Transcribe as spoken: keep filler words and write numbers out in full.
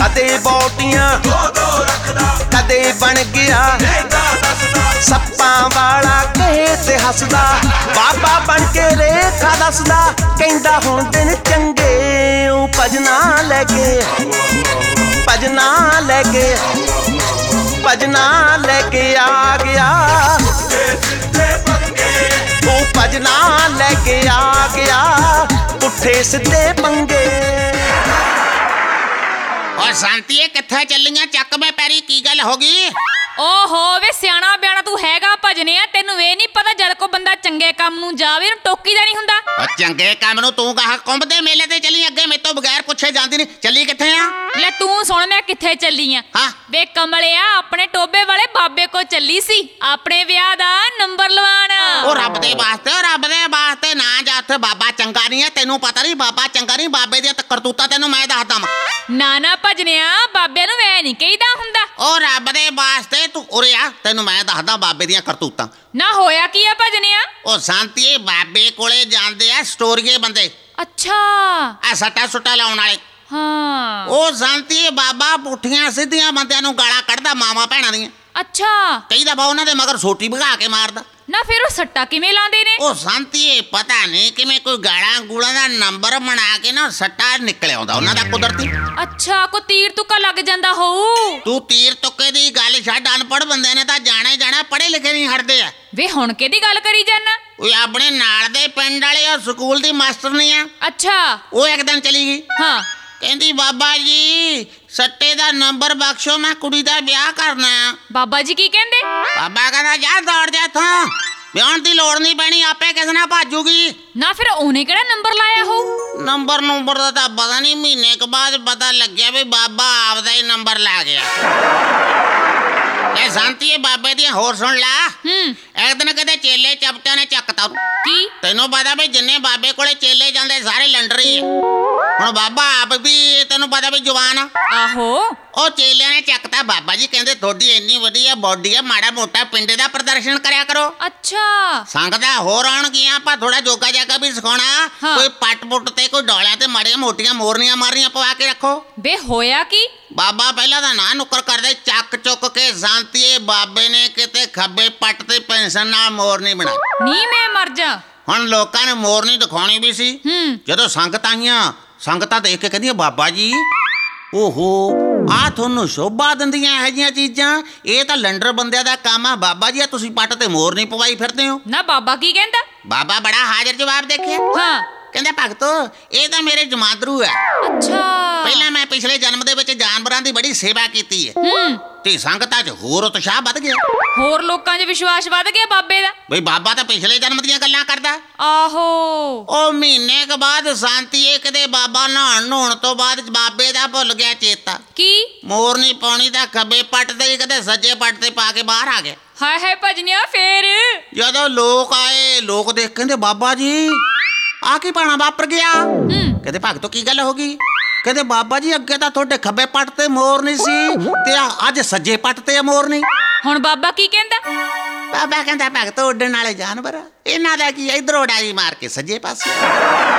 कदे बोटियां कदे बन गया सप्पां वाला कहे ते हसदा बाबा बन के रेखा दसदा कहंदा हुण दिन चंगे ओ भजना लैके भजना लैके भजना लैके आ गया ओ भजना लैके आ गया पुठे सीधे पंगे और शांति कित्थे चलियां चक में पैरी की गल होगी ओहो वे सियाणा बियाणा तू हैगा भजनिया तेनू ये नहीं पता जद को बंदा चंगे काम नू जावे उन्हें टोकी दा नहीं हुंदा चंगे काम नू तू कहा कुंभ दे मेले ते चली अगे मेरे तो बगैर पुछे जांदी नहीं चली कित्थे आ ले तू सुन मैं कित्थे चली आ हां वे कमलिया अपने टोबे वाले बाबे को चली सी अपने ब्याह दा नंबर लवाण ओ रब दे वास्ते ओ रब दे वास्ते ना जा उत्थे बाबा चंगा नहीं है तेनू पता नहीं बाबा चंगा नहीं बाबे दी करतूता तेनू मैं दसदा ना ना भजनिया बाबे नू मैं नहीं कहीदा हुंदा ओ रब दे वास्ते तू उरे आ तेनू मैं दसदा बाबे दी करतूता ना होया की है भजनिया ओ शांति बाबे कोले जांदे आ स्टोरीए बंदे अच्छा आ सट्टा सुट्टा लाउण वाले हाँ ओ शांति बाबा पुठियां सीधियां बंदियां नू गाला कढ़दा मामा भैणां दी अच्छा कई दफा उन्हां दे मगर सोटी भगा के मारदा ना फिर वो सट्टा किवें लांदे ने ओ शांति पता नहीं किवें कोई गाला गूला दा नंबर बना के ना सट्टा निकल आउंदा उन्हां दा कुदरती अच्छा को तीर तुक्का लग जांदा होऊ तू तीर तुक्के दी गल छड्ड अनपढ़ बंदे ने तां जाना ही जाना पढ़े लिखे नहीं हटदे आ वे हुण केदी गल करी जाना ओए अपने नाल दे पिंड वाले और स्कूल दी मास्टर नहीं आ अच्छा ओ एक दिन चली गई हाँ कहंदी बाबा जी सट्टे दा नंबर बख्शो मैं कुड़ी दा ब्याह करना बाबा जी की कहंदे बाबा कहंदा जा दौड़ जा इत्थों ब्याहण दी लोड़ नहीं पैनी आपे किस नाल भाजूगी ना फिर उन्हें केड़ा नंबर लाया हो नंबर नंबर दा तां पता नहीं महीने के बाद पता लग्या भी बाबा आपदा ही नंबर ला गया ए शांति बाबे दी होर सुन ला हम्म एक दिन कदे चेले चपटा ने चकता की तेनों पता भी जिन्ने बाबे कोले चेले जांदे सारे लंडर ही है हुण बाबा आप भी तेनों पता भी जवान आ आहो ओ चेले ने चकता बाबा जी कहंदे थोड़ी इन्नी वधिया बॉडी है माड़ा मोटा पिंड दा प्रदर्शन करया करो अच्छा संग दा होर आउण गया ਆਪਾਂ थोड़ा जोगा जागा भी सिखाउणा हाँ। कोई पट पुट ते कोई डोलियां ते माड़ियां मोटियां मोरनियां मारनियां पवा के रखो बे होया की बाबा पहला दा ना नुक्कर करदे चक चुक के शांति बाबे ने किते खब्बे पट ते पेंशन नाल मोरनी बनाई नी मैं मर जा हुण लोकां ने मोरनी दिखाउणी भी सी हम्म ਜਦੋਂ ਸੰਗਤ ਆਈਆਂ ਸੰਗਤਾਂ ਦੇਖ ਕੇ ਕਹਿੰਦੀਆਂ ਬਾਬਾ ਜੀ ਓਹੋ ਆ ਤੁਹਾਨੂੰ ਸ਼ੋਭਾ ਦਿੰਦੀਆਂ ਇਹੋ ਜਿਹੀਆਂ ਚੀਜ਼ਾਂ ਇਹ ਤਾਂ ਲੰਡਰ ਬੰਦਿਆਂ ਦਾ ਕੰਮ ਆ ਬਾਬਾ ਜੀ ਆ ਤੁਸੀਂ ਪੱਟ ਤੇ ਮੋਰ ਨਹੀਂ ਪਵਾਈ ਫਿਰਦੇ ਹੋ ना बाबा की कहंदा ਬਾਬਾ ਬੜਾ ਹਾਜ਼ਰ ਜਵਾਬ ਦੇਖਿਆ हाँ ਕਹਿੰਦਾ ਭਗਤੋ ਇਹ ਤਾਂ ਮੇਰੇ ਜਮਾਦਰੂ ਆ अच्छा ਪਹਿਲਾਂ ਮੈਂ ਪਿਛਲੇ ਜਨਮ ਦੇ ਵਿੱਚ ਜਾਨਵਰਾਂ ਦੀ ਬੜੀ ਸੇਵਾ ਕੀਤੀ ਹੈ हम्म ਤੇ ਸੰਗਤਾਂ 'ਚ ਹੋਰ ਉਤਸ਼ਾਹ ਵੱਧ ਗਿਆ होर लोकां 'च विश्वास वध गया बाबे दा ਬਈ ਬਾਬਾ ਤਾਂ ਪਿਛਲੇ ਜਨਮ ਦੀਆਂ ਗੱਲਾਂ ਕਰਦਾ आहो ਉਹ ਮਹੀਨੇ ਕੁ ਬਾਅਦ ਸ਼ਾਂਤੀ ਇਹ ਕਦੇ ਬਾਬਾ ਨਹਾਉਣ ਨਹਾਉਣ ਤੋਂ ਬਾਅਦ ਬਾਬੇ ਦਾ ਭੁੱਲ ਗਿਆ ਚੇਤਾ की ਮੋਰ ਨਹੀਂ ਪਾਉਣੀ ਤਾਂ ਖੱਬੇ ਪੱਟ ਤੇ ਹੀ ਕਦੇ ਸੱਜੇ ਪੱਟ ਤੇ ਪਾ ਕੇ ਬਾਹਰ ਆ ਗਿਆ हाय हाय भजनिया फिर ਜਦੋਂ ਲੋਕ ਆਏ ਲੋਕ ਦੇਖ ਕਹਿੰਦੇ ਬਾਬਾ ਜੀ ਆ ਕੀ ਪਾਣਾ ਵਾਪਰ ਗਿਆ हम्म ਕਹਿੰਦੇ ਭਗਤੋ ਕੀ ਗੱਲ ਹੋ ਗਈ ਕਹਿੰਦੇ ਬਾਬਾ ਜੀ ਅੱਗੇ ਤਾਂ ਤੁਹਾਡੇ ਖੱਬੇ ਪੱਟ ਤੇ ਮੋਰ ਨਹੀਂ ਸੀ ਤੇ ਅੱਜ ਸੱਜੇ ਪੱਟ ਤੇ ਮੋਰ ਨਹੀਂ हुण बाबा की कहंदा ਬਾਬਾ ਕਹਿੰਦਾ ਭਗਤੋ ਉੱਡਣ ਵਾਲੇ ਜਾਨਵਰ ਇਹਨਾਂ ਦਾ ਕੀ ਇਧਰ ਉਡਾਈ ਮਾਰ ਕੇ ਸੱਜੇ ਪਾਸੇ